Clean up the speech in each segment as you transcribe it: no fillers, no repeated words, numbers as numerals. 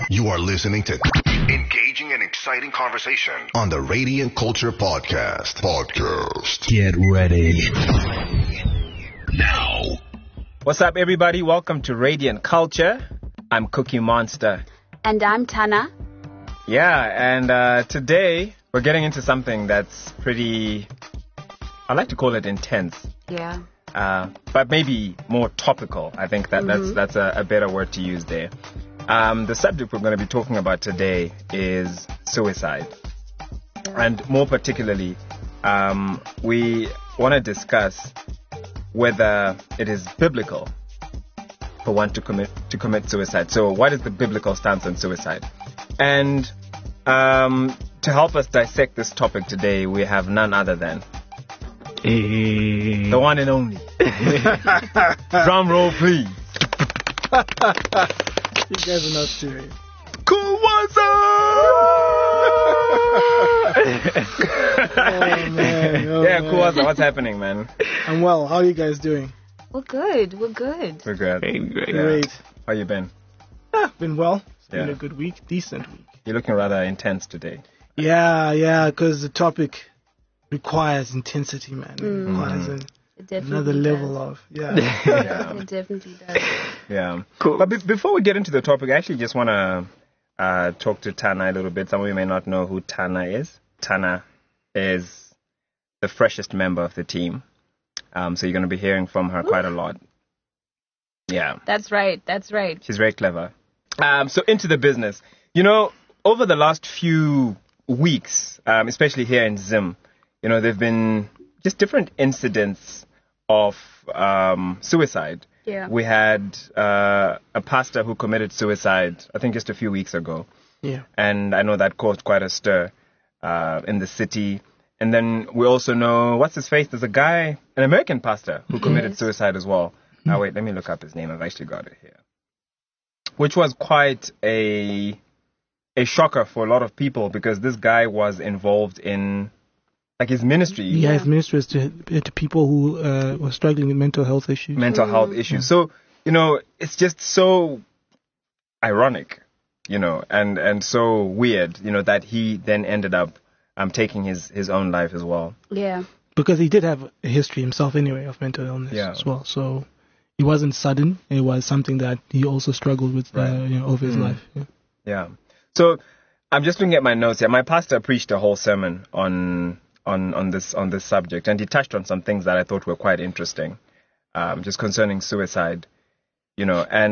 You are listening to engaging and exciting conversation on the Radiant Culture Podcast. Get ready. Now. What's up, everybody? Welcome to Radiant Culture. I'm Cookie Monster. And I'm Tana. Yeah, and today we're getting into something that's pretty, I like to call it intense. Yeah. But maybe more topical. I think that's a better word to use there. The subject we're going to be talking about today is suicide. And more particularly, we want to discuss whether it is biblical for one to commit suicide. So what is the biblical stance on suicide? And to help us dissect this topic today, we have none other than the one and only. Drum roll, please. You guys are not serious. Kuwaza! Oh, man. Kuwaza, what's happening, man? I'm well. How are you guys doing? We're good. We're good. We're good. Great. How you been? Been well. It's been Yeah. a good week. Decent week. You're looking rather intense today. Yeah, because the topic requires intensity, man. It requires It definitely another does. level of, Yeah. It definitely does. Yeah. Cool. But before we get into the topic, I actually just want to talk to Tana a little bit. Some of you may not know who Tana is. Tana is the freshest member of the team. So you're going to be hearing from her quite a lot. Yeah. That's right. She's very clever. So into the business. You know, over the last few weeks, especially here in Zim, you know, there have been just different incidents of suicide. Yeah. We had a pastor who committed suicide, I think just a few weeks ago. Yeah. And I know that caused quite a stir in the city. And then we also know, what's his face? There's a guy, an American pastor, who committed suicide as well. Now, wait, let me look up his name. I've actually got it here. Which was quite a shocker for a lot of people because this guy was involved in, like, his ministry. Yeah, his ministry was to people who were struggling with mental health issues. Mental health issues. So, you know, it's just so ironic, you know, and so weird, you know, that he then ended up taking his own life as well. Yeah. Because he did have a history himself anyway of mental illness as well. So it wasn't sudden. It was something that he also struggled with over his life. Yeah. Yeah. So I'm just looking at my notes here. My pastor preached a whole sermon on this subject, and he touched on some things that I thought were quite interesting, just concerning suicide, you know. And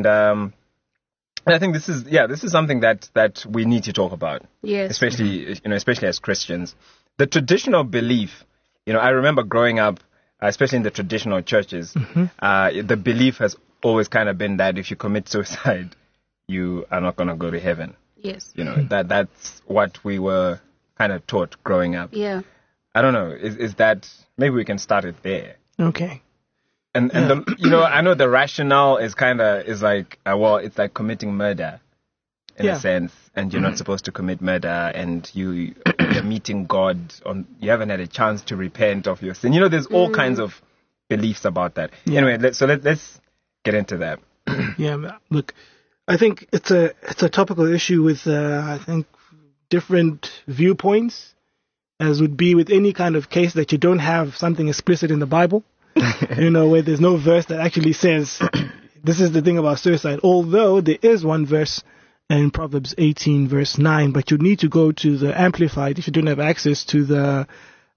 I think this is something that we need to talk about. Yes. Especially as Christians. The traditional belief, you know, I remember growing up, especially in the traditional churches, the belief has always kind of been that if you commit suicide, you are not going to go to heaven. Yes. You know, that's what we were kind of taught growing up. Yeah. I don't know. Is that, maybe we can start it there. Okay. And you know, I know the rationale is like, it's like committing murder in a sense, and you're not supposed to commit murder, and you're meeting God you haven't had a chance to repent of your sin. You know, there's all kinds of beliefs about that. Yeah. Anyway, let's get into that. Yeah, look, I think it's a topical issue with I think different viewpoints, as would be with any kind of case that you don't have something explicit in the Bible, you know, where there's no verse that actually says this is the thing about suicide. Although there is one verse in Proverbs 18 verse 9, but you need to go to the Amplified if you don't have access to the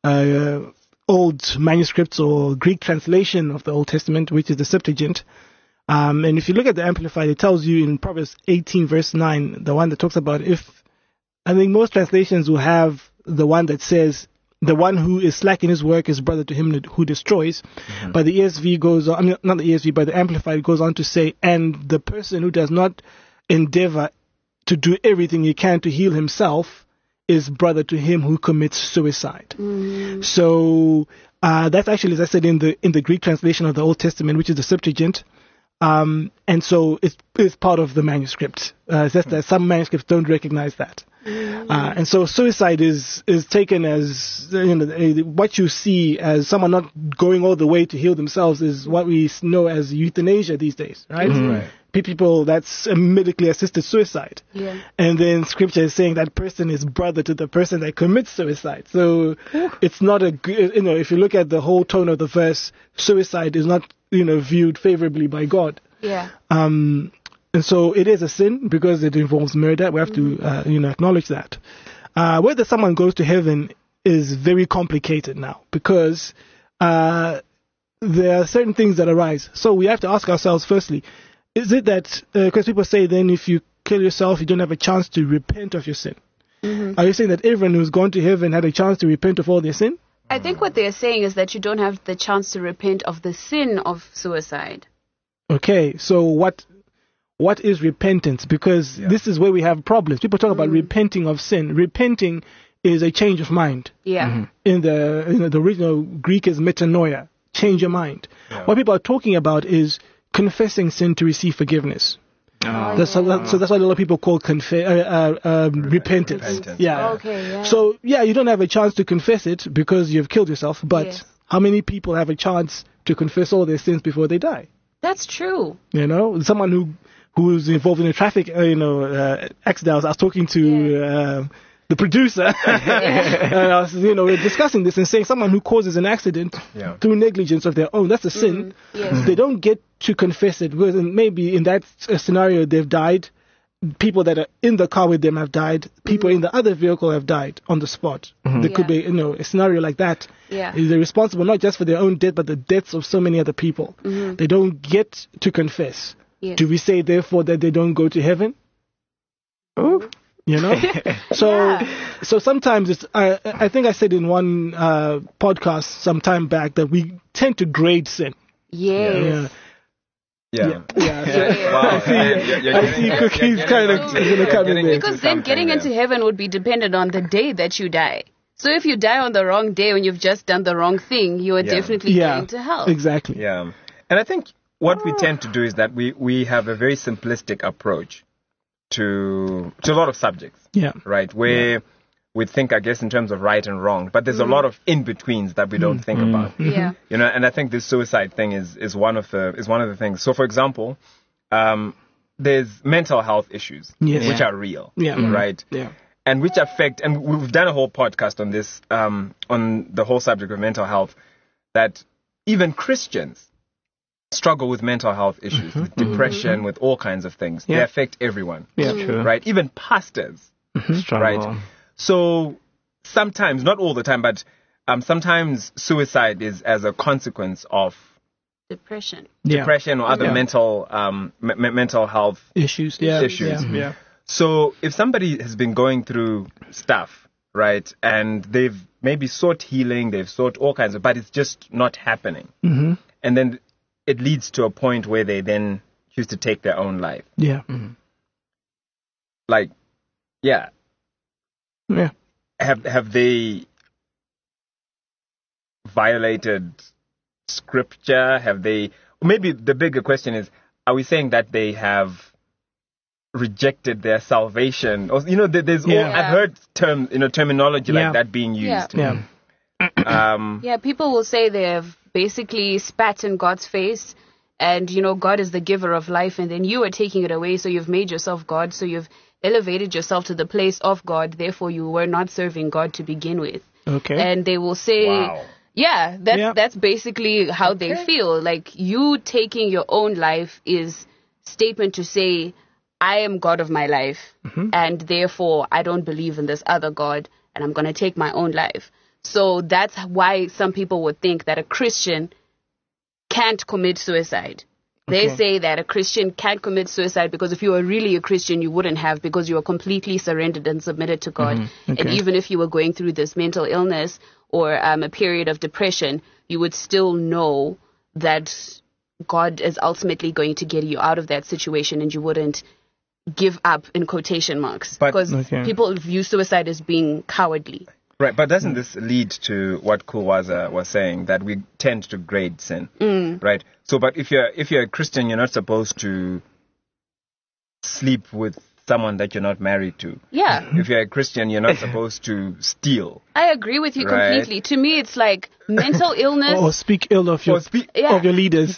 old manuscripts or Greek translation of the Old Testament, which is the Septuagint. And if you look at the Amplified, it tells you in Proverbs 18 verse 9, the one that talks about I think most translations will have the one that says, the one who is slack in his work is brother to him who destroys. But the ESV goes on, not the ESV, but the Amplified goes on to say, and the person who does not endeavor to do everything he can to heal himself is brother to him who commits suicide. So that's actually, as I said, in the Greek translation of the Old Testament, which is the Septuagint. And so it's part of the manuscript. It's just that some manuscripts don't recognize that. And so suicide is taken as, you know, what you see as someone not going all the way to heal themselves is what we know as euthanasia these days, right? people that's a medically assisted suicide. Yeah. And then scripture is saying that person is brother to the person that commits suicide. So it's not a good, if you look at the whole tone of the verse, suicide is not, viewed favorably by God. Yeah. And so it is a sin because it involves murder. We have to, acknowledge that. Whether someone goes to heaven is very complicated now because there are certain things that arise. So we have to ask ourselves, firstly, is it that, because people say then if you kill yourself, you don't have a chance to repent of your sin. Mm-hmm. Are you saying that everyone who's gone to heaven had a chance to repent of all their sin? I think what they're saying is that you don't have the chance to repent of the sin of suicide. Okay, so what is repentance? Because this is where we have problems. People talk about repenting of sin. Repenting is a change of mind. Yeah. Mm-hmm. In the original Greek is metanoia, change your mind. Yeah. What people are talking about is confessing sin to receive forgiveness. Oh. So that's what a lot of people call repentance. Yeah. Okay, yeah. So you don't have a chance to confess it because you've killed yourself. But Yes. how many people have a chance to confess all their sins before they die? That's true. Someone who's involved in a traffic, accident. I was talking to the producer, and I was, we're discussing this and saying someone who causes an accident through negligence of their own, that's a sin. Yes. They don't get to confess it because maybe in that scenario they've died. People that are in the car with them have died. People in the other vehicle have died on the spot. There could be, a scenario like that. Yeah. They're responsible not just for their own death, but the deaths of so many other people. They don't get to confess. Yes. Do we say, therefore, that they don't go to heaven? So sometimes it's. I think I said in one podcast some time back that we tend to grade sin. Yes. Yeah. I see Cookie's kind of going to come in there. Because then getting into heaven would be dependent on the day that you die. So if you die on the wrong day when you've just done the wrong thing, you are definitely going to hell. Exactly. Yeah. And I think what we tend to do is that we have a very simplistic approach to a lot of subjects. Yeah. Right? Where we think, I guess, in terms of right and wrong, but there's a lot of in-betweens that we don't think about. Yeah. And I think this suicide thing is one of the things. So, for example, there's mental health issues, which are real, right? Yeah. And which affect, and we've done a whole podcast on this, on the whole subject of mental health, that even Christians struggle with mental health issues, with depression, with all kinds of things. They affect everyone, right? Even pastors, right? So sometimes, not all the time, but sometimes suicide is as a consequence of depression or other mental mental health issues. Yeah. So if somebody has been going through stuff, right, and they've maybe sought healing, they've sought all kinds of, but it's just not happening, and then it leads to a point where they then choose to take their own life. Yeah. Like, yeah. Have they violated scripture? Have they? Maybe the bigger question is: are we saying that they have rejected their salvation? Or there's I've heard terminology like that being used. People will say they have basically spat in God's face, and God is the giver of life, and then you are taking it away. So you've made yourself God. So you've elevated yourself to the place of God, therefore you were not serving God to begin with. Okay. And they will say, that's basically how they feel. Like, you taking your own life is statement to say, I am God of my life, and therefore I don't believe in this other God, and I'm going to take my own life. So that's why some people would think that a Christian can't commit suicide. They say that a Christian can't commit suicide because if you were really a Christian, you wouldn't have, because you are completely surrendered and submitted to God. And even if you were going through this mental illness or a period of depression, you would still know that God is ultimately going to get you out of that situation, and you wouldn't give up, in quotation marks, because people view suicide as being cowardly. Right, but doesn't this lead to what Kulwaza was saying, that we tend to grade sin, right? So, but if you're a Christian, you're not supposed to sleep with someone that you're not married to. Yeah. If you're a Christian, you're not supposed to steal. I agree with you completely. To me, it's like mental illness. Or speak ill of your leaders.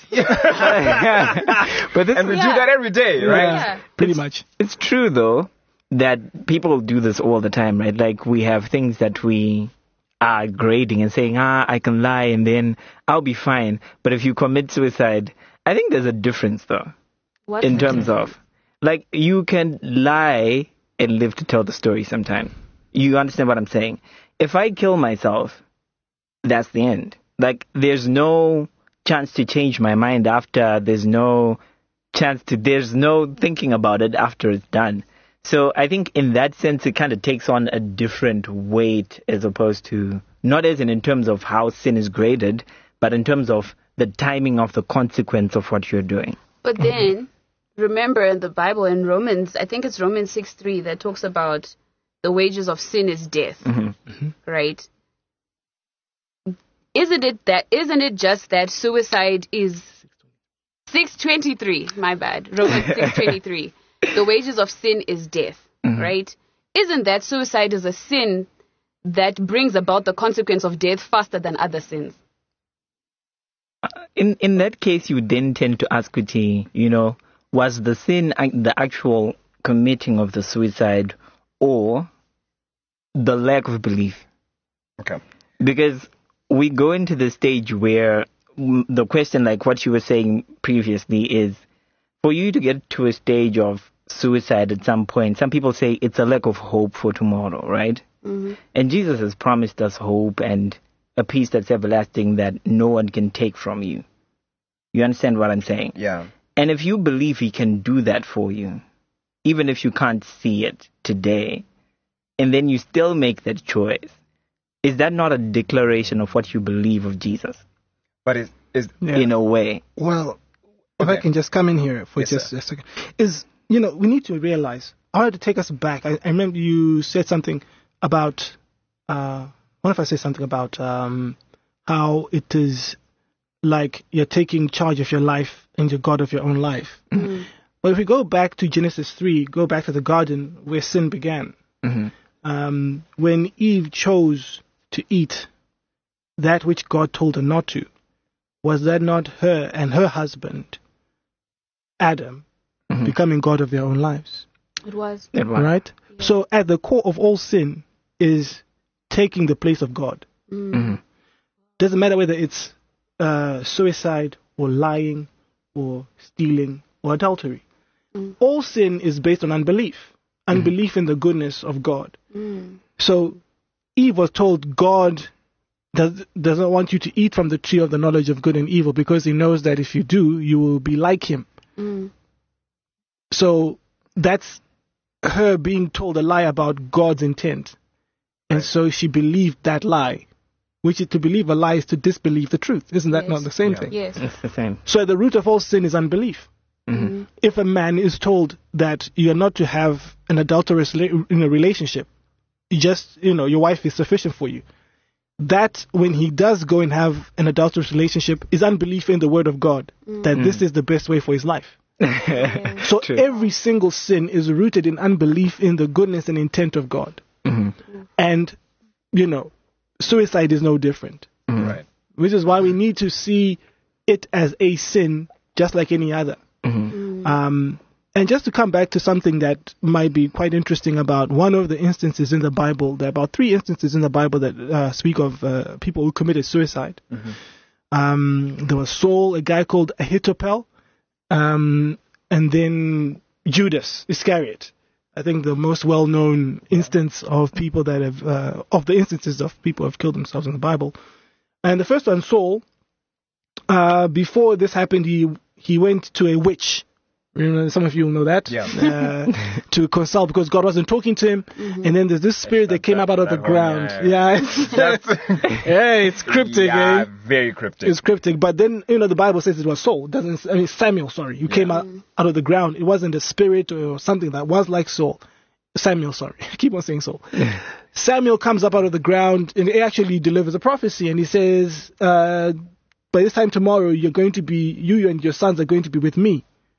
But we do that every day, right? Yeah. Pretty much. It's true, though, that people do this all the time, right? Like, we have things that we are grading and saying, I can lie and then I'll be fine. But if you commit suicide, I think there's a difference, though. What? In terms of, like, you can lie and live to tell the story sometime. You understand what I'm saying? If I kill myself, that's the end. Like, there's no chance to change my mind after. There's no thinking about it after it's done. So I think in that sense, it kind of takes on a different weight as opposed to, not as in terms of how sin is graded, but in terms of the timing of the consequence of what you're doing. But then, remember in the Bible, in Romans, I think it's Romans 6:3, that talks about the wages of sin is death, right? Isn't it just that suicide is 6:23? My bad, Romans 6:23. The wages of sin is death, right? Isn't that suicide is a sin that brings about the consequence of death faster than other sins? In that case, you then tend to ask, was the sin the actual committing of the suicide or the lack of belief? Okay. Because we go into the stage where the question, like what you were saying previously, is for you to get to a stage of suicide at some point. Some people say it's a lack of hope for tomorrow, right? Mm-hmm. And Jesus has promised us hope and a peace that's everlasting that no one can take from you. You understand what I'm saying? Yeah. And if you believe he can do that for you, even if you can't see it today, and then you still make that choice, is that not a declaration of what you believe of Jesus? But in a way. Well, if I can just come in here for just a second. We need to realize, I wanted to take us back. I remember you said something about, what if I say something about how it is like you're taking charge of your life and you're God of your own life. Mm-hmm. Well, if we go back to Genesis 3, go back to the garden where sin began. Mm-hmm. When Eve chose to eat that which God told her not to, was that not her and her husband, Adam, becoming God of their own lives? It was. Right? Yeah. So at the core of all sin is taking the place of God. Mm-hmm. Doesn't matter whether it's suicide or lying or stealing or adultery. All sin is based on unbelief in the goodness of God. So Eve was told God doesn't want you to eat from the tree of the knowledge of good and evil because he knows that if you do, you will be like him. So that's her being told a lie about God's intent. And so she believed that lie. Which is, to believe a lie is to disbelieve the truth. Isn't that not the same thing? Yes. It's the same. So at the root of all sin is unbelief. Mm-hmm. If a man is told that you are not to have an adulterous in a relationship, your wife is sufficient for you. That when he does go and have an adulterous relationship is unbelief in the word of God, that this is the best way for his life. So true. Every single sin is rooted in unbelief in the goodness and intent of God. And, suicide is no different. Right. Which is why we need to see it as a sin just like any other. And just to come back to something that might be quite interesting about one of the instances in the Bible, there are about 3 instances in the Bible that speak of people who committed suicide. There was Saul, a guy called Ahithophel, and then Judas Iscariot. I think the most well-known instance of people that have, of the instances of people who have killed themselves in the Bible. And the first one, Saul, before this happened, he went to a witch. Some of you will know that. Yeah. To consult because God wasn't talking to him. And then there's this spirit that came up out of the ground. It's cryptic. Very cryptic. It's cryptic. But then, the Bible says it was Saul. Samuel, who came out of the ground. It wasn't a spirit or something that was like Saul. Samuel, I keep on saying Saul. Samuel comes up out of the ground and he actually delivers a prophecy. And he says, by this time tomorrow, you and your sons are going to be with me.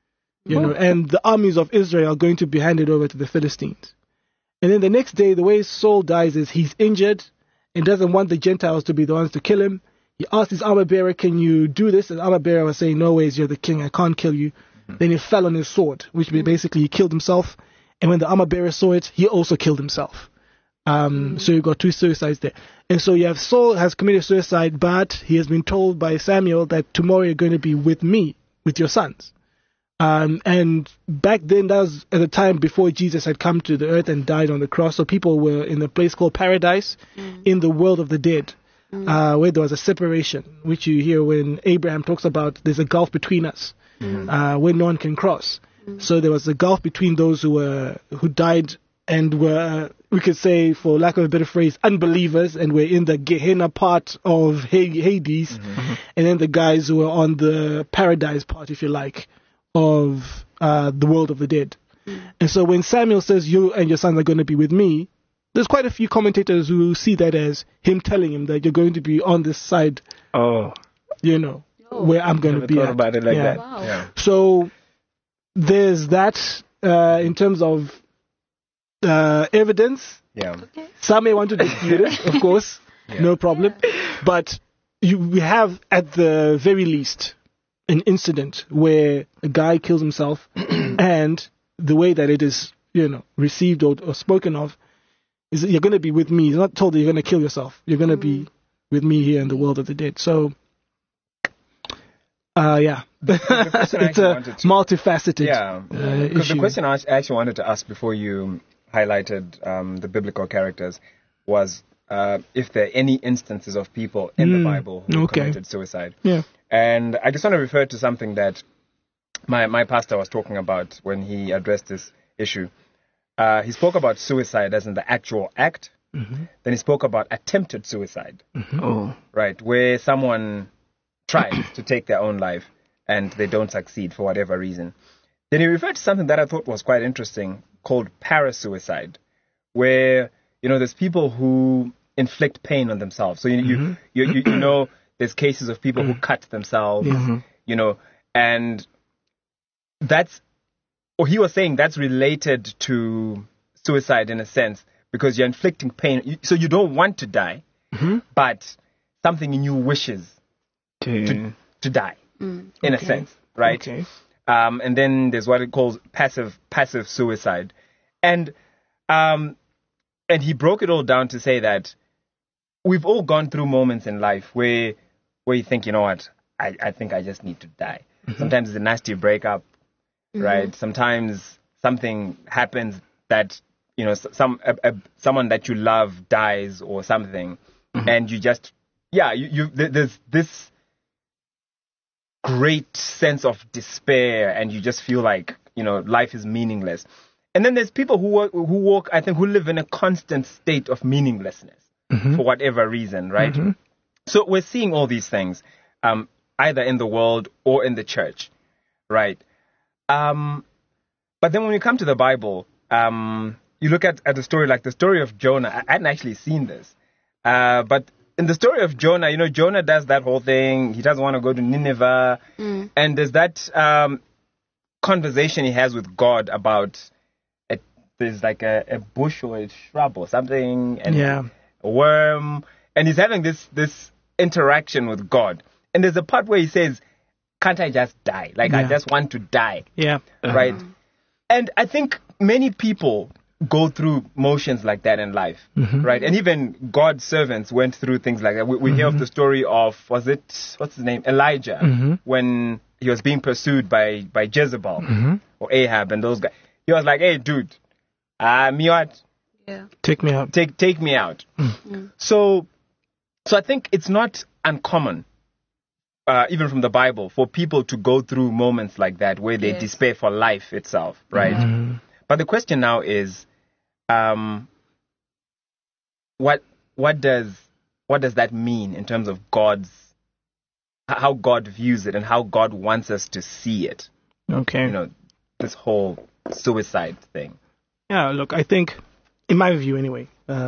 and the armies of Israel are going to be handed over to the Philistines. And then the next day, the way Saul dies is he's injured and doesn't want the Gentiles to be the ones to kill him. He asked his armor bearer, can you do this? And the armor bearer was saying, no ways, you're the king, I can't kill you. Then he fell on his sword, which basically he killed himself. And when the armor bearer saw it, he also killed himself. So you've got 2 suicides there. And so you have Saul has committed suicide, but he has been told by Samuel that tomorrow you're going to be with me, with your sons. And back then, that was at the time before Jesus had come to the earth and died on the cross. So people were in a place called paradise, in the world of the dead. Where there was a separation, which you hear when Abraham talks about there's a gulf between us, where no one can cross. So there was a gulf between those who died and were, we could say, for lack of a better phrase, unbelievers, and were in the Gehenna part of Hades, and then the guys who were on the paradise part, if you like, of the world of the dead. And so when Samuel says, you and your sons are going to be with me, there's quite a few commentators who see that as him telling him that you're going to be on this side, where I'm going to be at. About it like that. Wow. Yeah. So there's that in terms of evidence. Yeah. Some may want to dispute it, of course, no problem. But we have, at the very least, an incident where a guy kills himself, and the way that it is, received or spoken of, is that you're going to be with me. He's not told that you're going to kill yourself. You're going to be with me here in the world of the dead. So, it's a multifaceted issue. The question I actually wanted to ask before you highlighted the biblical characters was if there are any instances of people in the Bible who committed suicide. Yeah. And I just want to refer to something that my pastor was talking about when he addressed this issue. He spoke about suicide as in the actual act. Then he spoke about attempted suicide. Right, where someone tries to take their own life and they don't succeed for whatever reason. Then he referred to something that I thought was quite interesting called parasuicide, where, there's people who inflict pain on themselves. So, you know, there's cases of people who cut themselves, and that's, or he was saying that's related to suicide in a sense, because you're inflicting pain. So you don't want to die, but something in you wishes to die, in a sense, right? Okay. And then there's what it calls passive suicide. And he broke it all down to say that we've all gone through moments in life where you think, you know what, I think I just need to die. Sometimes it's a nasty breakup. Right. Sometimes something happens that, someone that you love dies or something, and you just, there's this great sense of despair, and you just feel like, life is meaningless. And then there's people who live in a constant state of meaninglessness for whatever reason, right? So we're seeing all these things, either in the world or in the church, right? But then when we come to the Bible, you look at a story like the story of Jonah. I hadn't actually seen this. But in the story of Jonah, Jonah does that whole thing. He doesn't want to go to Nineveh. And there's that conversation he has with God about there's like a bush or a shrub or something, and a worm. And he's having this interaction with God. And there's a part where he says, can't I just die? I just want to die. Yeah. Right? And I think many people go through motions like that in life, right? And even God's servants went through things like that. We hear of the story of, what's his name? Elijah, when he was being pursued by Jezebel or Ahab and those guys. He was like, hey, dude, me out. Yeah. Take me out. Take me out. So I think it's not uncommon, even from the Bible, for people to go through moments like that where they despair for life itself, right? But the question now is, what does that mean in terms of how God views it and how God wants us to see it? Okay. This whole suicide thing. Yeah, look, I think, in my view anyway,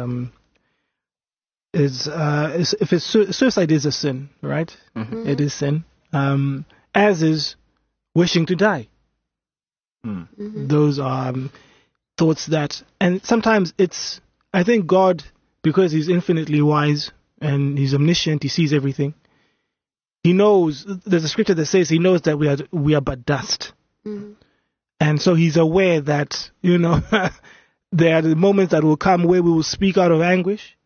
suicide is a sin, right? It is sin. As is wishing to die. Those are thoughts that, and sometimes I think God, because he's infinitely wise and he's omniscient, he sees everything. He knows, there's a scripture that says he knows that we are but dust. And so he's aware that, there are the moments that will come where we will speak out of anguish,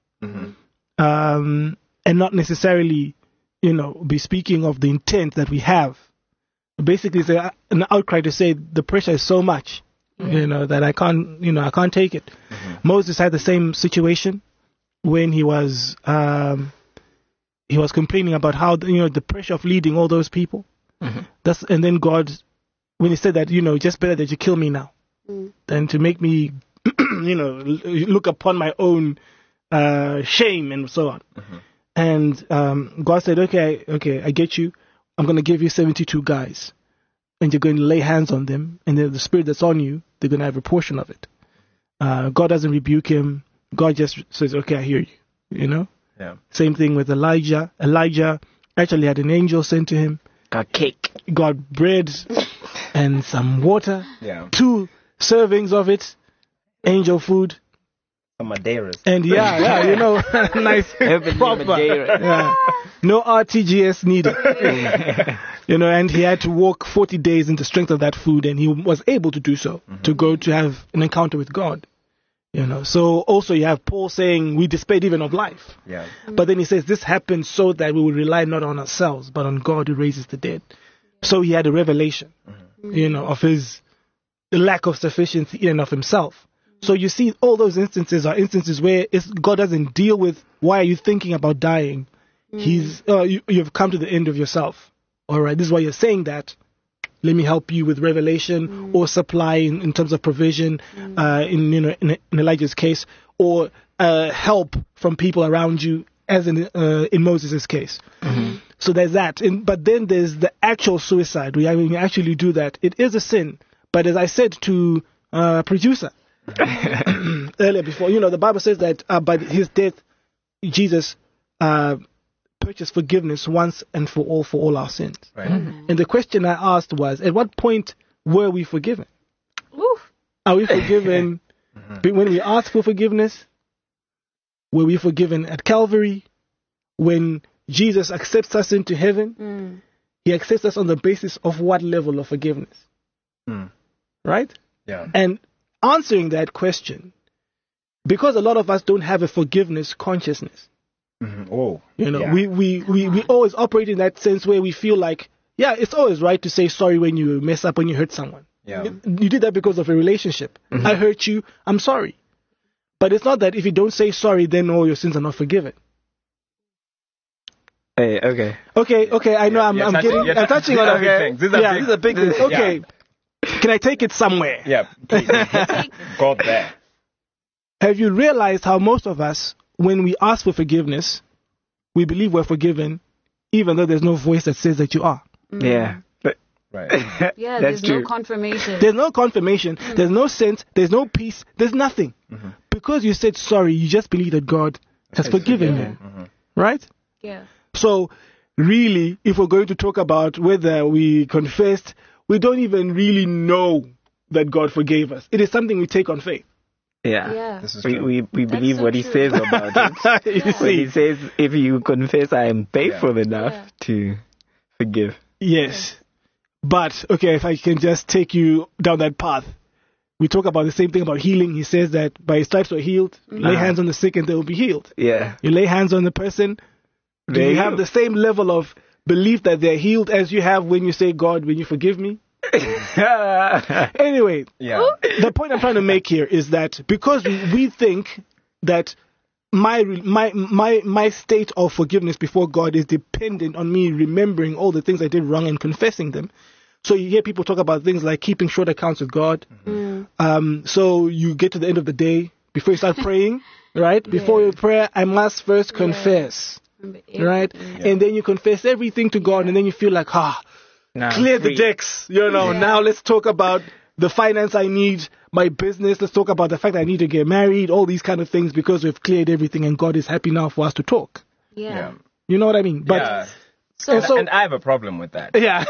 and not necessarily, be speaking of the intent that we have. Basically, it's an outcry to say the pressure is so much, that I can't take it. Moses had the same situation when he was complaining about how the pressure of leading all those people. And then God, when he said that, just better that you kill me now than to make me, look upon my own shame and so on. And God said, okay, I get you. I'm going to give you 72 guys, and you're going to lay hands on them, and then the spirit that's on you, they're going to have a portion of it. God doesn't rebuke him. God just says, okay, I hear you, Yeah. Same thing with Elijah. Elijah actually had an angel sent to him. Got cake. Got bread and some water. Yeah. 2 servings of it. Angel food. Some Madeiras. And nice, proper. Yeah. No RTGS needed. And he had to walk 40 days in the strength of that food, and he was able to do so, to go to have an encounter with God. So also you have Paul saying we despaired even of life. Yeah. But then he says this happened so that we will rely not on ourselves, but on God who raises the dead. So he had a revelation, of his lack of sufficiency in and of himself. So you see, all those instances are instances where God doesn't deal with why are you thinking about dying. You've come to the end of yourself. All right, this is why you're saying that. Let me help you with revelation or supply in terms of provision, in Elijah's case, or help from people around you, as in Moses' case. So there's that. But then there's the actual suicide. When you actually do that, it is a sin. But as I said to producer earlier before, the Bible says that by his death, Jesus purchased forgiveness once and for all our sins. Right. And the question I asked was, at what point were we forgiven? Oof. Are we forgiven when we ask for forgiveness? Were we forgiven at Calvary? When Jesus accepts us into heaven, he accepts us on the basis of what level of forgiveness? Right? Yeah. And answering that question, because a lot of us don't have a forgiveness consciousness. Oh, we always operate in that sense where we feel like, it's always right to say sorry when you mess up, when you hurt someone. Yeah. You did that because of a relationship. I hurt you, I'm sorry. But it's not that if you don't say sorry, then all your sins are not forgiven. Hey, okay. Okay, I know I'm touching on everything. These are big things. Okay. Can I take it somewhere? Yeah. Got there. Have you realized how most of us, when we ask for forgiveness, we believe we're forgiven, even though there's no voice that says that you are? Yeah. Right. Yeah, there's no confirmation. There's no confirmation. There's no sense. There's no peace. There's nothing. Because you said sorry, you just believe that God has forgiven you. Right? Yeah. So, really, if we're going to talk about whether we confessed, we don't even really know that God forgave us. It is something we take on faith. Yeah. This is We believe what he says about it. When he says, if you confess, I am faithful enough to forgive. Yes. But, okay, if I can just take you down that path. We talk about the same thing about healing. He says that by his stripes we're healed. Lay hands on the sick and they will be healed. Yeah. You lay hands on the person. Do you have the same level of belief that they're healed as you have when you say, God, when you forgive me? Anyway, the point I'm trying to make here is that because we think that my state of forgiveness before God is dependent on me remembering all the things I did wrong and confessing them. So you hear people talk about things like keeping short accounts with God. So you get to the end of the day, before you start praying, right? Before you pray, I must first confess, right? And then you confess everything to God, and then you feel like, clear the decks, now let's talk about the finance I need, my business, let's talk about the fact that I need to get married, all these kind of things, because we've cleared everything and God is happy now for us to talk. Yeah. You know what I mean? But And I have a problem with that. Yeah.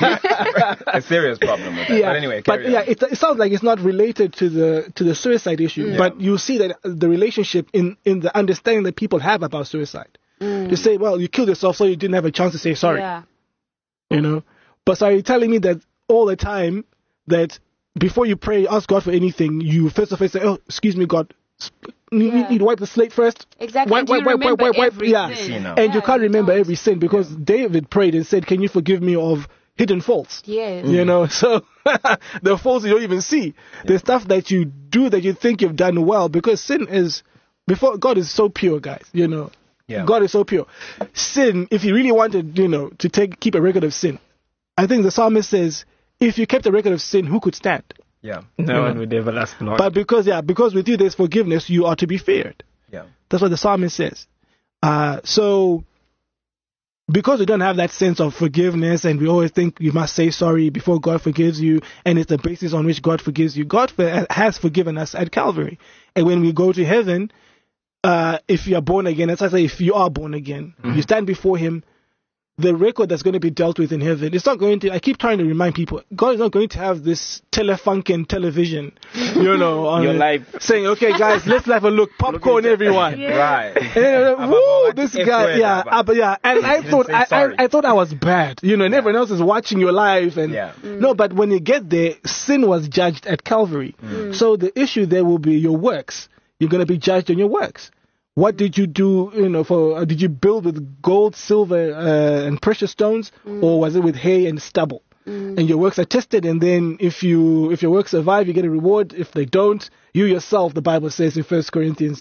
A serious problem with that. Yeah. But anyway, it sounds like it's not related to the suicide issue, but you see that the relationship in the understanding that people have about suicide. To say, well, you killed yourself, so you didn't have a chance to say sorry. Yeah. You know? But so are you telling me that all the time that before you pray, ask God for anything, you first of all say, oh, excuse me, God, you need to wipe the slate first. Exactly. Wipe. Yeah. Sin. And you can't remember every sin because David prayed and said, can you forgive me of hidden faults? Yes. You know, so the faults you don't even see. The stuff that you do that you think you've done well, because sin is, before God is so pure, guys, you know. Yeah. God is so pure. Sin, if you really wanted, you know, to keep a record of sin, I think the psalmist says, if you kept a record of sin, who could stand? Yeah. No one would ever ask Lord. But because with you there's forgiveness, you are to be feared. Yeah. That's what the psalmist says. So, because we don't have that sense of forgiveness and we always think you must say sorry before God forgives you, and it's the basis on which God forgives you, God has forgiven us at Calvary. And when we go to heaven, if you are born again, as I say, if you are born again, you stand before Him, the record that's going to be dealt with in heaven, it's not going to, I keep trying to remind people, God is not going to have this telefunken television, you know, on your life, saying, okay, guys, let's have a look, popcorn, everyone. Right. And, woo, this guy, yeah. And I thought I was bad, you know, and everyone else is watching your life. And no, but when you get there, sin was judged at Calvary. So the issue there will be your works. You're going to be judged on your works. What did you do, you know, did you build with gold, silver, and precious stones, or was it with hay and stubble? And your works are tested, and then if your works survive, you get a reward. If they don't, you yourself, the Bible says in 1 Corinthians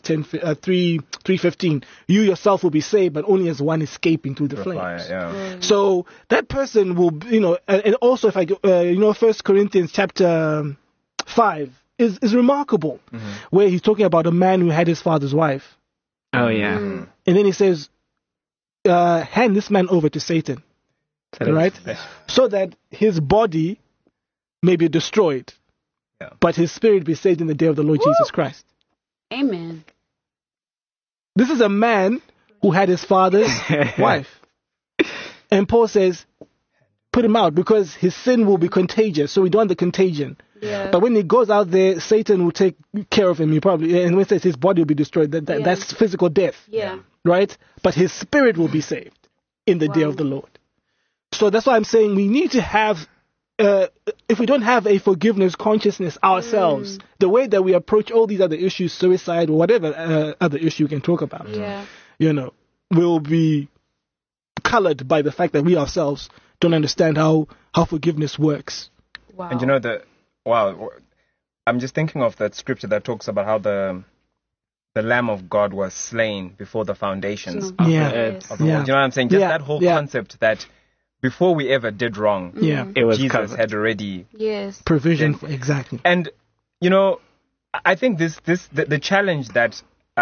3:15, you yourself will be saved, but only as one escaping through the flames. So that person will, you know, and also if 1 Corinthians chapter 5 is remarkable, where he's talking about a man who had his father's wife. Oh, yeah. And then he says, hand this man over to Satan, right? So that his body may be destroyed, but his spirit be saved in the day of the Lord Jesus Christ. Amen. This is a man who had his father's wife. And Paul says, put him out because his sin will be contagious. So we don't want the contagion. Yeah. But when he goes out there, Satan will take care of him. He probably, and when it says his body will be destroyed, that's physical death. Yeah. Right? But his spirit will be saved in the day of the Lord. So that's why I'm saying we need to have, if we don't have a forgiveness consciousness ourselves, the way that we approach all these other issues, suicide or whatever other issue we can talk about, you know, will be colored by the fact that we ourselves don't understand how forgiveness works. Wow. And you know I'm just thinking of that scripture that talks about how the Lamb of God was slain before the foundations of the earth. Of the world. You know what I'm saying? Just that whole concept that before we ever did wrong, it was Jesus covered. had already provision. Exactly. And you know, I think the challenge that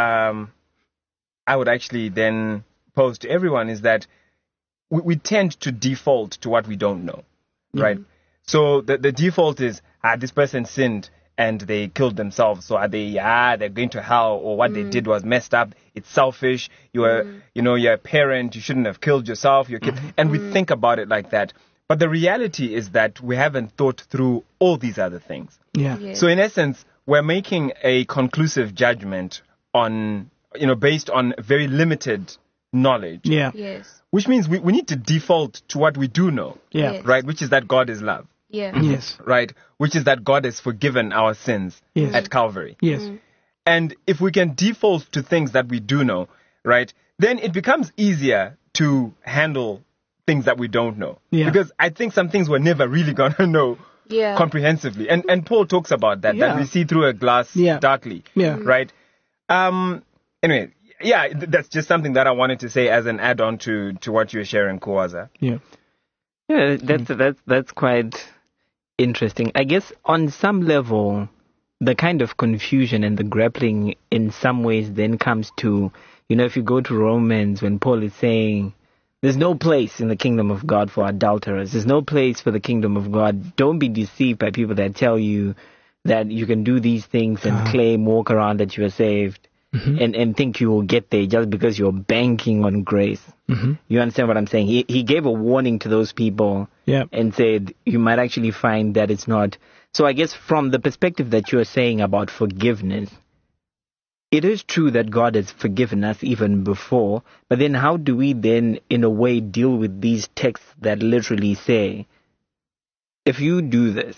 I would actually then pose to everyone is that we tend to default to what we don't know, right? So the default is, this person sinned and they killed themselves. So are they, they're going to hell, or what they did was messed up. It's selfish. You're a parent. You shouldn't have killed yourself, your kid. And we think about it like that. But the reality is that we haven't thought through all these other things. Yeah. So in essence, we're making a conclusive judgment on, based on very limited knowledge. Yeah. Yes. Which means we need to default to what we do know. Yeah. Yes. Right? Which is that God is love. Yeah. Yes. Right? Which is that God has forgiven our sins at Calvary. Yes. And if we can default to things that we do know, right, then it becomes easier to handle things that we don't know. Yeah. Because I think some things we're never really going to know comprehensively. And Paul talks about that we see through a glass darkly. Yeah. Right? Anyway, that's just something that I wanted to say as an add-on to what you were sharing, Kuwaza. Yeah. Yeah, that's quite interesting. I guess on some level, the kind of confusion and the grappling in some ways then comes to, if you go to Romans, when Paul is saying, there's no place in the kingdom of God for adulterers. There's no place for the kingdom of God. Don't be deceived by people that tell you that you can do these things and walk around that you are saved. and think you will get there just because you're banking on grace. You understand what I'm saying? He gave a warning to those people and said you might actually find that it's not. So I guess from the perspective that you're saying about forgiveness, it is true that God has forgiven us even before, but then how do we then, in a way, deal with these texts that literally say, if you do this,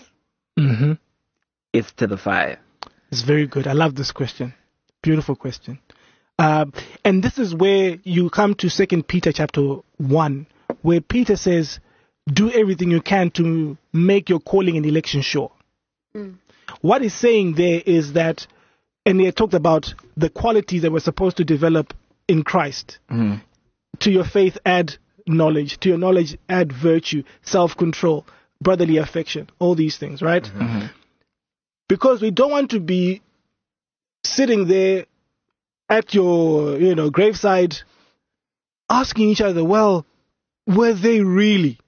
it's to the fire? It's very good. I love this question. Beautiful question. And this is where you come to 2 Peter chapter 1, where Peter says, do everything you can to make your calling and election sure. What he's saying there is that, and he talked about the qualities that we're supposed to develop in Christ. To your faith, add knowledge. To your knowledge, add virtue, self-control, brotherly affection, all these things, right? Because we don't want to be sitting there at your, graveside asking each other, well, were they really?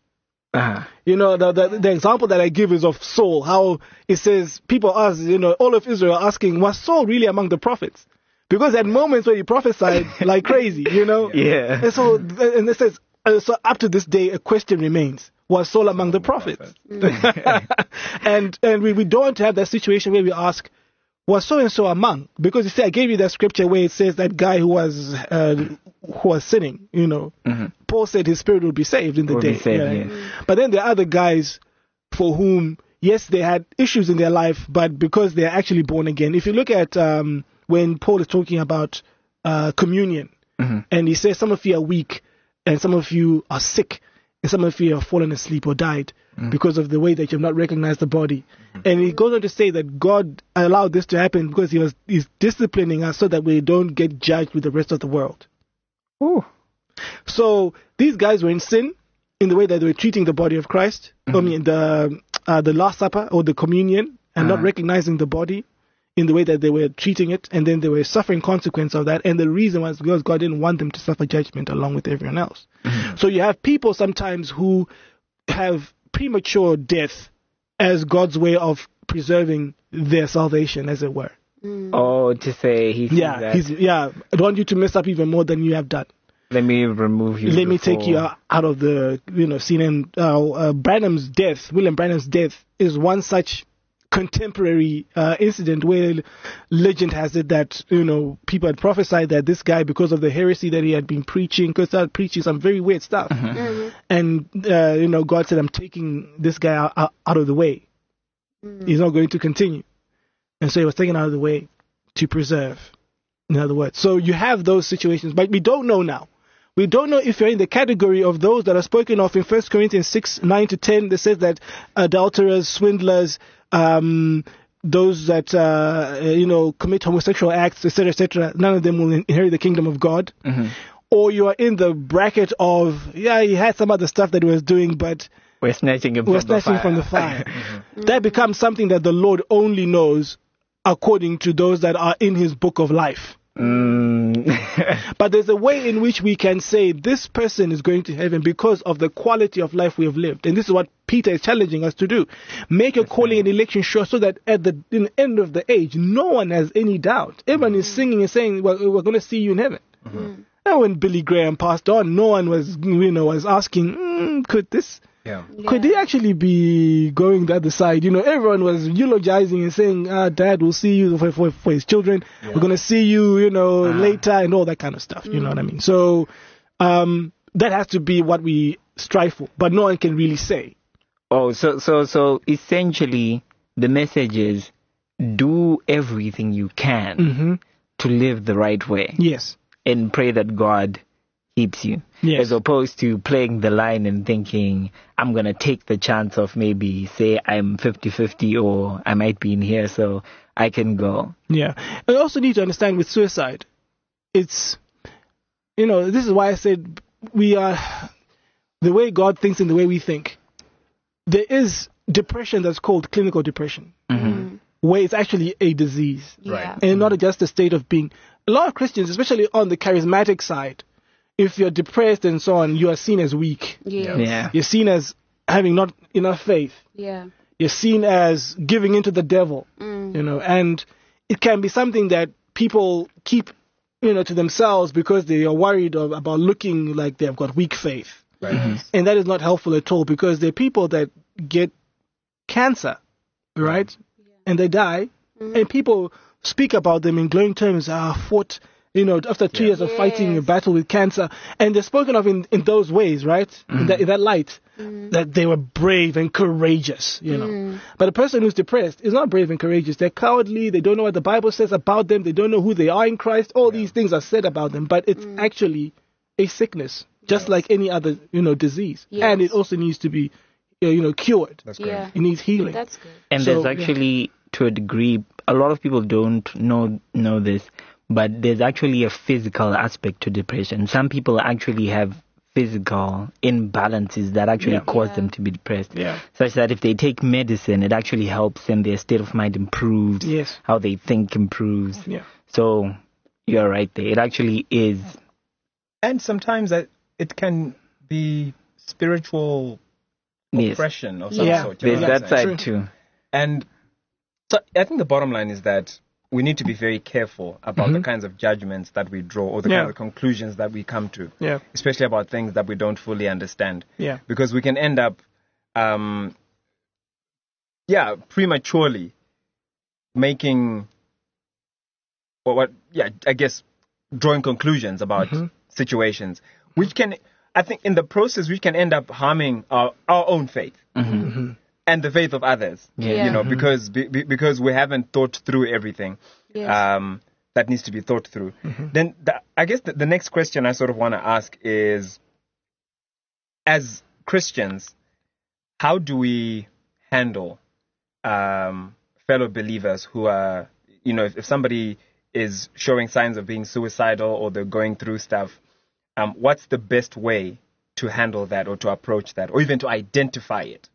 The example that I give is of Saul, how it says, people ask, all of Israel asking, was Saul really among the prophets? Because at moments where he prophesied like crazy, Yeah. And so, and it says, so up to this day, a question remains. Was Saul among the prophets? and we don't want to have that situation where we ask, was so-and-so among? Because you see, I gave you that scripture where it says that guy who was sinning, Paul said his spirit will be saved in the day. But then there are other guys for whom, yes, they had issues in their life, but because they're actually born again. If you look at when Paul is talking about communion, and he says some of you are weak, and some of you are sick, and some of you have fallen asleep or died because of the way that you have not recognized the body. And he goes on to say that God allowed this to happen because he's disciplining us so that we don't get judged with the rest of the world. Ooh. So these guys were in sin in the way that they were treating the body of Christ. I mean, the Last Supper or the communion, and not recognizing the body in the way that they were treating it, and then they were suffering consequence of that. And the reason was because God didn't want them to suffer judgment along with everyone else. So you have people sometimes who have premature death as God's way of preserving their salvation, as it were. Oh, to say I don't want you to mess up even more than you have done. Let me remove you. Let me take you out of the scene. And William Branham's death is one such contemporary incident where legend has it that people had prophesied that this guy, because of the heresy that he had been preaching, because started preaching some very weird stuff, and God said, I'm taking this guy out of the way. He's not going to continue, and so he was taken out of the way to preserve, in other words. So you have those situations, but we don't know now. We don't know if you're in the category of those that are spoken of in 1 Corinthians 6, 9-10, that says that adulterers, swindlers, those that, commit homosexual acts, etc., none of them will inherit the kingdom of God. Or you are in the bracket of, he had some other stuff that he was doing, but we're snatching him from the fire. That becomes something that the Lord only knows according to those that are in his book of life. But there's a way in which we can say this person is going to heaven because of the quality of life we have lived. And this is what Peter is challenging us to do. Make your calling and election sure, so that in the end of the age, no one has any doubt. Everyone is singing and saying, we're going to see you in heaven. And when Billy Graham passed on, no one was asking, could he actually be going the other side? Everyone was eulogizing and saying, Dad, we'll see you for his children. We're going to see you, later, and all that kind of stuff. You know what I mean? So that has to be what we strive for, but no one can really say. Oh, so essentially the message is do everything you can to live the right way. Yes. And pray that God keeps you. Yes. As opposed to playing the line and thinking, I'm going to take the chance of maybe, say, I'm 50-50 or I might be in here so I can go. Yeah. I also need to understand with suicide, it's, this is why I said we are, the way God thinks and the way we think. There is depression that's called clinical depression, where it's actually a disease. Right. And not just a state of being. A lot of Christians, especially on the charismatic side, if you're depressed and so on, you are seen as weak. Yeah. You're seen as having not enough faith. Yeah. You're seen as giving into the devil, and it can be something that people keep to themselves because they are worried about looking like they've got weak faith. Right. Mm-hmm. And that is not helpful at all, because there are people that get cancer, right? Yeah. And they die, and people speak about them in glowing terms. Fought, after 2 years of fighting a battle with cancer, and they're spoken of in those ways, right? In that light, that they were brave and courageous, But a person who's depressed is not brave and courageous. They're cowardly. They don't know what the Bible says about them. They don't know who they are in Christ. All these things are said about them, but it's actually a sickness, just like any other, disease. Yes. And it also needs to be, cured. That's great. It needs healing. That's good. And there's actually, to a degree, a lot of people don't know this, but there's actually a physical aspect to depression. Some people actually have physical imbalances that actually cause them to be depressed. Yeah. Such that if they take medicine, it actually helps and their state of mind improves. Yes. How they think improves. Yeah. So you're right there. It actually is. And sometimes it can be spiritual oppression of some sort. There's that side too. And so I think the bottom line is that we need to be very careful about the kinds of judgments that we draw, or the kind of conclusions that we come to, especially about things that we don't fully understand. Yeah. Because we can end up, prematurely making, drawing conclusions about situations, which can, I think, in the process, we can end up harming our own faith. And the faith of others, because we haven't thought through everything that needs to be thought through. Then I guess the next question I sort of want to ask is, as Christians, how do we handle fellow believers who are, if somebody is showing signs of being suicidal or they're going through stuff, what's the best way to handle that, or to approach that, or even to identify it?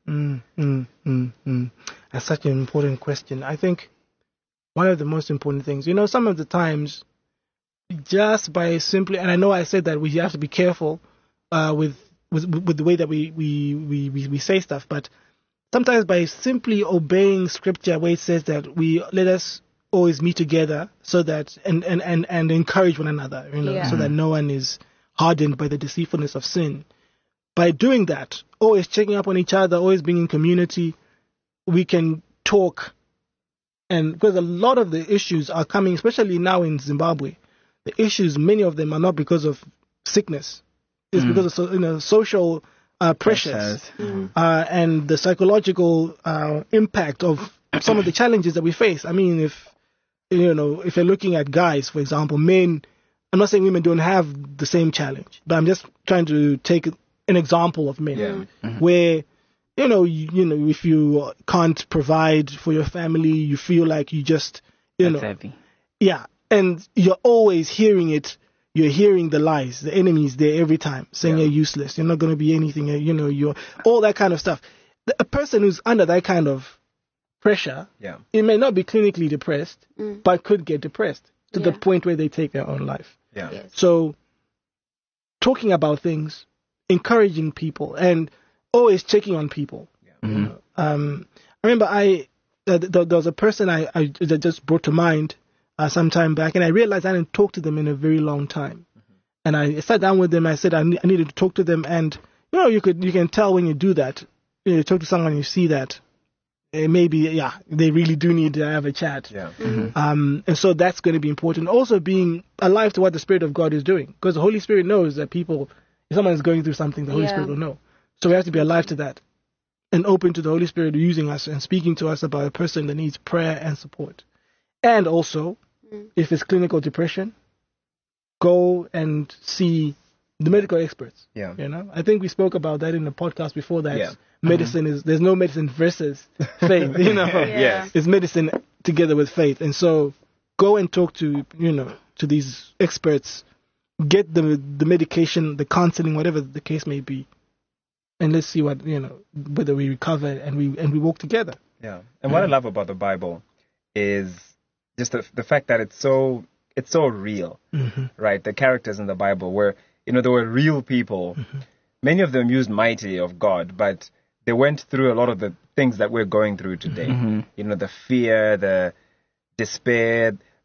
That's such an important question. I think one of the most important things, some of the times, just by simply, and I know I said that we have to be careful with the way that we say stuff, but sometimes by simply obeying scripture, where it says that let us always meet together, so that and encourage one another, so that no one is hardened by the deceitfulness of sin. By doing that, always checking up on each other, always being in community, we can talk. And because a lot of the issues are coming, especially now in Zimbabwe, the issues, many of them are not because of sickness. It's because of social pressures and the psychological impact of some of the challenges that we face. I mean, if you're looking at guys, for example, men, I'm not saying women don't have the same challenge, but I'm just trying to take an example of men where, if you can't provide for your family, you feel like you just, That's heavy. Yeah. And you're always hearing it. You're hearing the lies. The enemy's there every time saying you're useless. You're not going to be anything. You're all that kind of stuff. A person who's under that kind of pressure, it may not be clinically depressed, but could get depressed to the point where they take their own life. Yeah. Yes. So talking about things, encouraging people, and always checking on people. I remember there was a person I that just brought to mind some time back, and I realized I didn't talk to them in a very long time. And I sat down with them. I said I needed to talk to them, and you can tell when you do that. You talk to someone, you see that maybe they really do need to have a chat. And so that's going to be important. Also being alive to what the Spirit of God is doing, because the Holy Spirit knows that if someone is going through something, the Holy Spirit will know. So we have to be alive to that and open to the Holy Spirit using us and speaking to us about a person that needs prayer and support. And also, if it's clinical depression, go and see the medical experts. I think we spoke about that in the podcast before, that medicine there's no medicine versus faith. It's medicine together with faith. And so go and talk to these experts, get the medication, the counseling, whatever the case may be, and let's see whether we recover and we walk together. And what I love about the Bible is just the fact that it's so real, right? The characters in the Bible were, they were real people. Many of them used mightily of God, but they went through a lot of the things that we're going through today. The fear, the despair,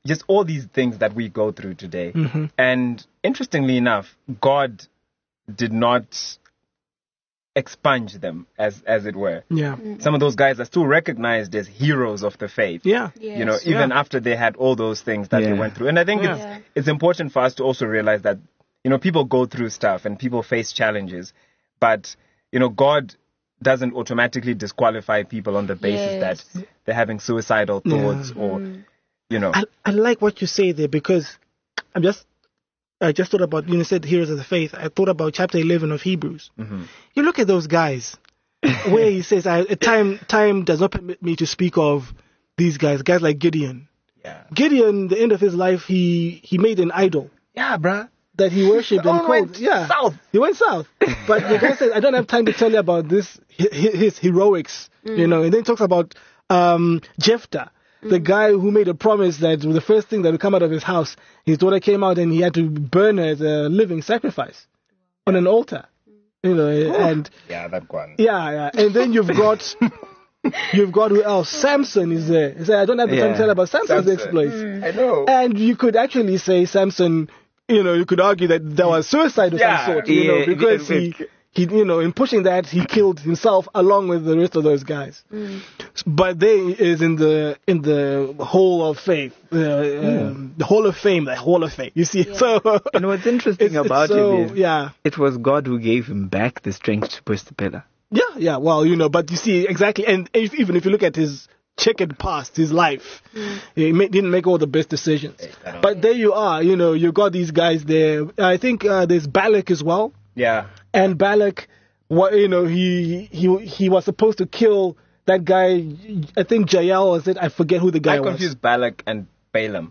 just all these things that we go through today. Mm-hmm. And interestingly enough, God did not expunge them, as it were. Yeah. Some of those guys are still recognized as heroes of the faith. Yeah. Yes. You know, even after they had all those things that they went through. And I think it's important for us to also realize that, you know, people go through stuff and people face challenges, but, you know, God doesn't automatically disqualify people on the basis that they're having suicidal thoughts or, you know. I like what you say there, because I just thought about, you said heroes of the faith. I thought about chapter 11 of Hebrews. Mm-hmm. You look at those guys where he says, time does not permit me to speak of these guys like Gideon. Yeah. Gideon, the end of his life, he made an idol. Yeah, bruh. That he worshipped and called. Went south. He went south. But the guy said, I don't have time to tell you about this, his heroics, you know. And then he talks about Jephthah, the guy who made a promise that the first thing that would come out of his house, his daughter came out and he had to burn her as a living sacrifice on an altar. You know, and yeah, that one. Yeah. And then you've got who else? Samson is there. He said, I don't have the time to tell about Samson's exploits. I know. And you could actually say Samson, you know, you could argue that there was suicide of some sort, you know, because he, you know, in pushing that, he killed himself along with the rest of those guys. But they is in the Hall of Faith, the Hall of Fame, the Hall of Faith. You see, so and what's interesting about it is, it was God who gave him back the strength to push the pillar. Yeah. Well, you know, but you see exactly, and even if you look at his checkered past, his life, he didn't make all the best decisions. But there you are, you know, you got these guys there. I think there's Balak as well. Yeah. And Balak, you know, he was supposed to kill that guy. I think Jael was it. I forget who the guy was. I confused Balak and Balaam.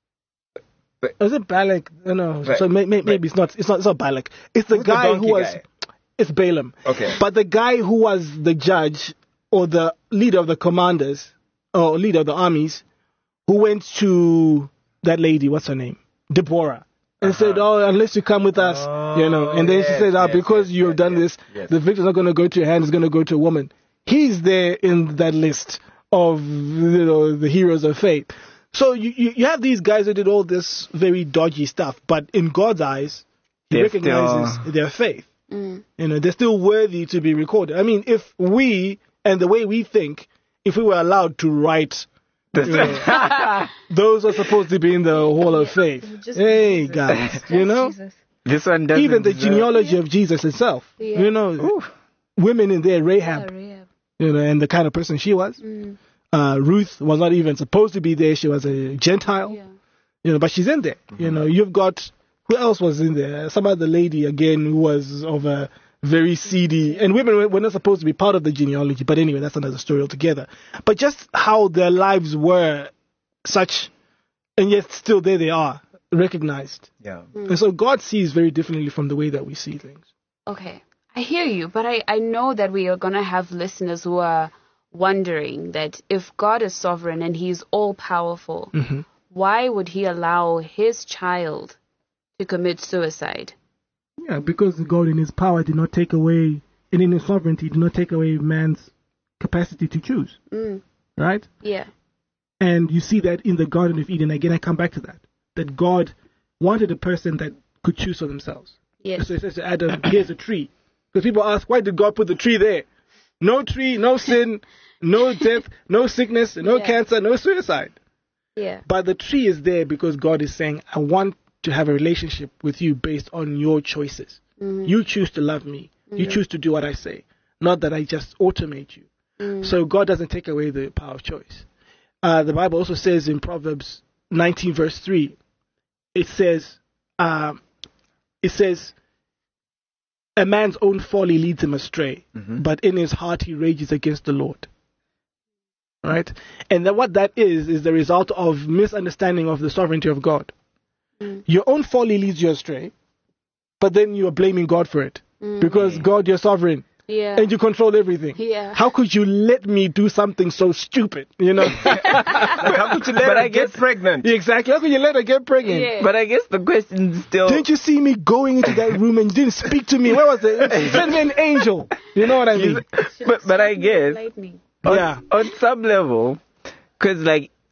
Was it Balak? No. So maybe it's not. It's not Balak. It's the guy who was. It's Balaam. Okay. But the guy who was the judge or the leader of the commanders or leader of the armies, who went to that lady, what's her name? Deborah. And said, unless you come with us, you know. And then she said, because you've done this, the victor's not going to go to your hand, it's going to go to a woman. He's there in that list of, you know, the heroes of faith. So you have these guys who did all this very dodgy stuff, but in God's eyes, he recognizes their faith. You know, they're still worthy to be recorded. I mean, if we, and the way we think, if we were allowed to write, you know, those are supposed to be in the Hall of Faith. Hey, guys, you know? This one doesn't even the genealogy of Jesus itself. You know, women in there, Rahab, you know, and the kind of person she was. Ruth was not even supposed to be there. She was a Gentile. You know, but she's in there. You know, you've got, who else was in there? Some other lady, again, who was of a very seedy, and women were not supposed to be part of the genealogy, but anyway, that's another story altogether. But just how their lives were such, and yet still there they are, recognized. Yeah. And so God sees very differently from the way that we see things. Okay, I hear you, but I know that we are going to have listeners who are wondering that if God is sovereign and he's all-powerful, why would he allow his child to commit suicide? Yeah, because God in his power did not take away, and in his sovereignty did not take away man's capacity to choose. Right? Yeah. And you see that in the Garden of Eden. Again, I come back to that. That God wanted a person that could choose for themselves. Yes. So he says to Adam, here's a tree. Because people ask, why did God put the tree there? No tree, no sin, no death, no sickness, no cancer, no suicide. Yeah. But the tree is there because God is saying, I want to have a relationship with you based on your choices. You choose to love me. You choose to do what I say. Not that I just automate you. So God doesn't take away the power of choice. The Bible also says in Proverbs 19 verse 3, it says, a man's own folly leads him astray, but in his heart he rages against the Lord. Right? And what that is the result of misunderstanding of the sovereignty of God. Your own folly leads you astray, but then you are blaming God for it. Because God, you're sovereign. Yeah. And you control everything. Yeah. How could you let me do something so stupid? You know? How could you let her get pregnant? Exactly. How could you let her get pregnant? Yeah. But I guess the question still... Didn't you see me going into that room and you didn't speak to me? Where was it? Send me an angel. You know what I mean? But I guess... Lightning. On some level, because like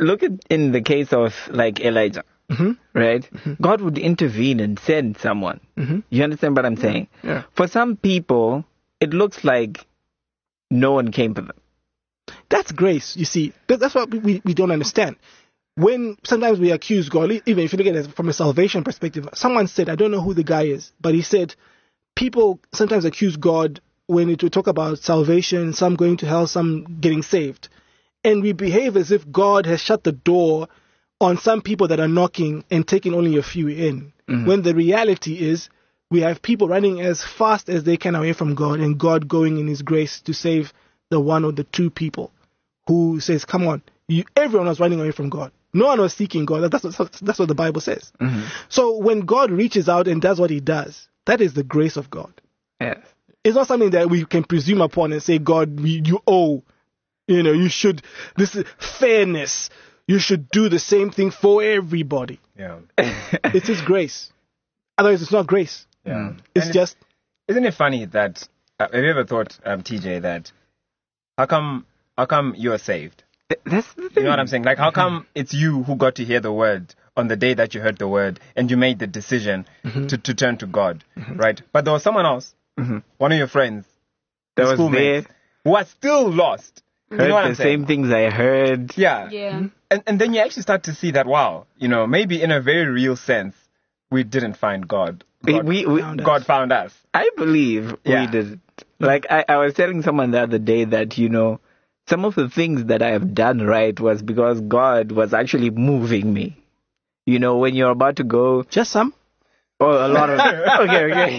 look at in the case of like Elijah, right? God would intervene and send someone. You understand what I'm saying? Yeah. For some people, it looks like no one came to them. That's grace, you see. That's what we don't understand. When sometimes we accuse God, even if you look at it from a salvation perspective, someone said, I don't know who the guy is, but he said, people sometimes accuse God when we talk about salvation, some going to hell, some getting saved. And we behave as if God has shut the door on some people that are knocking and taking only a few in. When the reality is, we have people running as fast as they can away from God, and God going in His grace to save the one or the two people who says, come on, everyone was running away from God. No one was seeking God. That's what the Bible says. So when God reaches out and does what He does, that is the grace of God. Yes. It's not something that we can presume upon and say, God, you owe, you should, this is fairness. You should do the same thing for everybody. Yeah. It's His grace. Otherwise, it's not grace. Yeah. It's just... Isn't it funny that, have you ever thought, TJ, that how come you're saved? That's the thing. You know what I'm saying? Like, how come it's you who got to hear the word on the day that you heard the word and you made the decision to turn to God, right? But there was someone else, one of your friends, that was there, who was still lost. Heard you know what the I'm saying? same things I heard. Yeah. And then you actually start to see that, wow, maybe in a very real sense, we didn't find God. God found us. I believe we did. Like, I was telling someone the other day that, some of the things that I have done right was because God was actually moving me. When you're about to go... Just some? Oh, a lot of... Okay.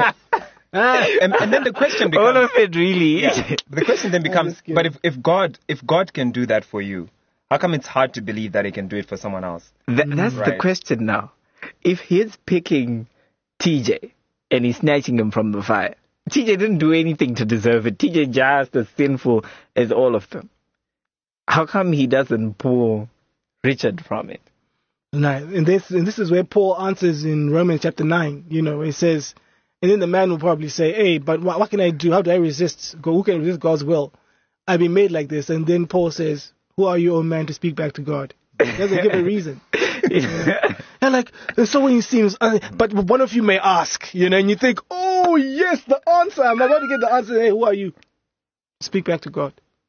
And then the question becomes... All of it, really. Yeah. The question then becomes, but if God can do that for you, how come it's hard to believe that He can do it for someone else? That's the question now. If He's picking TJ and He's snatching him from the fire, TJ didn't do anything to deserve it. TJ just as sinful as all of them. How come He doesn't pull Richard from it? No, and this is where Paul answers in Romans chapter 9. He says, and then the man will probably say, hey, but what can I do? How do I resist? Who can resist God's will? I've been made like this. And then Paul says, who are you, O man, to speak back to God? He doesn't give a reason. And like, so when he seems, but one of you may ask, and you think, oh yes, the answer. I'm about to get the answer. Hey, who are you? Speak back to God.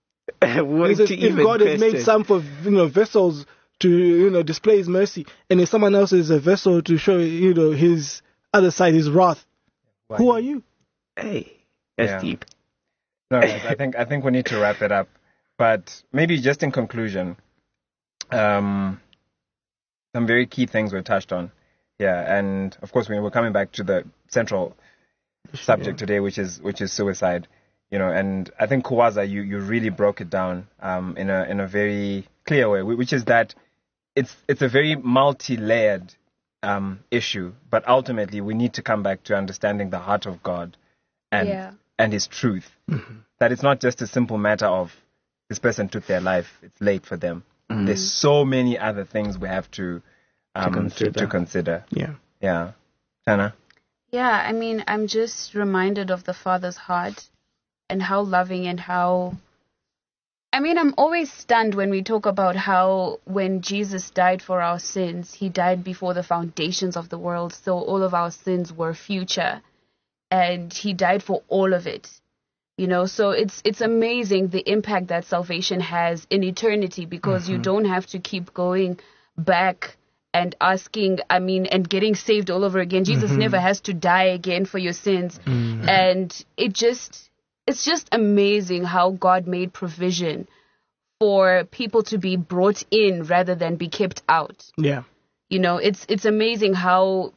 If God has made some for vessels to display His mercy, and if someone else is a vessel to show His other side, His wrath, who are you? Hey, that's deep. No, guys, I think we need to wrap it up. But maybe just in conclusion, some very key things were touched on. Yeah, and of course we're coming back to the central subject today, which is suicide. And I think Kuwaza, you really broke it down in a very clear way, which is that it's a very multi-layered issue, but ultimately we need to come back to understanding the heart of God and His truth. That it's not just a simple matter of this person took their life, it's late for them. There's so many other things we have to consider. Yeah. Tana? Yeah, I mean, I'm just reminded of the Father's heart and how loving and how... I mean, I'm always stunned when we talk about how when Jesus died for our sins, He died before the foundations of the world, so all of our sins were future. And He died for all of it. So it's amazing the impact that salvation has in eternity, because you don't have to keep going back and asking, and getting saved all over again. Jesus never has to die again for your sins. And it's just amazing how God made provision for people to be brought in rather than be kept out. Yeah. It's amazing how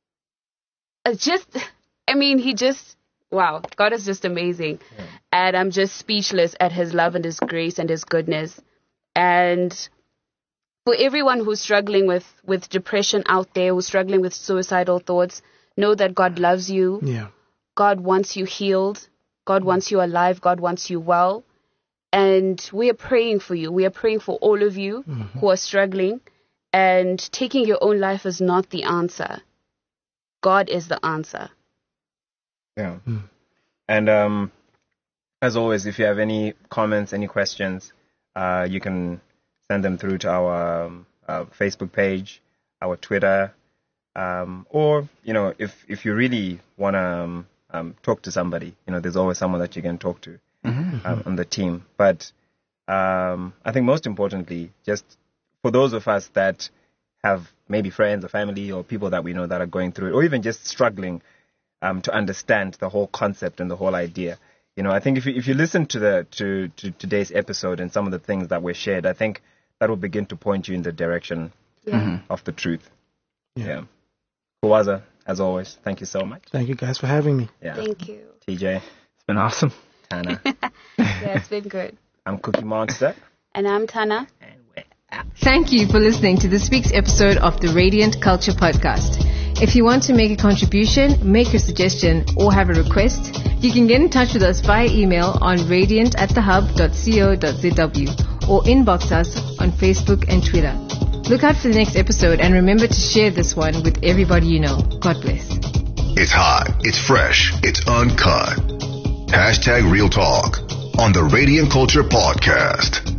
wow, God is just amazing. Yeah. And I'm just speechless at His love and His grace and His goodness. And for everyone who's struggling with depression out there, who's struggling with suicidal thoughts, know that God loves you. Yeah. God wants you healed. God wants you alive. God wants you well. And we are praying for you. We are praying for all of you who are struggling. And taking your own life is not the answer. God is the answer. Yeah. And as always, if you have any comments, any questions, you can send them through to our Facebook page, our Twitter, or, if you really want to talk to somebody, there's always someone that you can talk to on the team. But I think most importantly, just for those of us that have maybe friends or family or people that we know that are going through it, or even just struggling to understand the whole concept and the whole idea. I think if you listen to today's episode and some of the things that were shared, I think that will begin to point you in the direction of the truth. Yeah. Kuwaza, as always, thank you so much. Thank you guys for having me. Yeah. Thank you. TJ. It's been awesome. Tana. Yeah, it's been good. I'm Cookie Monster. And I'm Tana. And we're out. Thank you for listening to this week's episode of the Radiant Culture Podcast. If you want to make a contribution, make a suggestion, or have a request, you can get in touch with us via email on radiant@thehub.co.zw or inbox us on Facebook and Twitter. Look out for the next episode and remember to share this one with everybody you know. God bless. It's hot, it's fresh, it's uncut. #Real Talk on the Radiant Culture Podcast.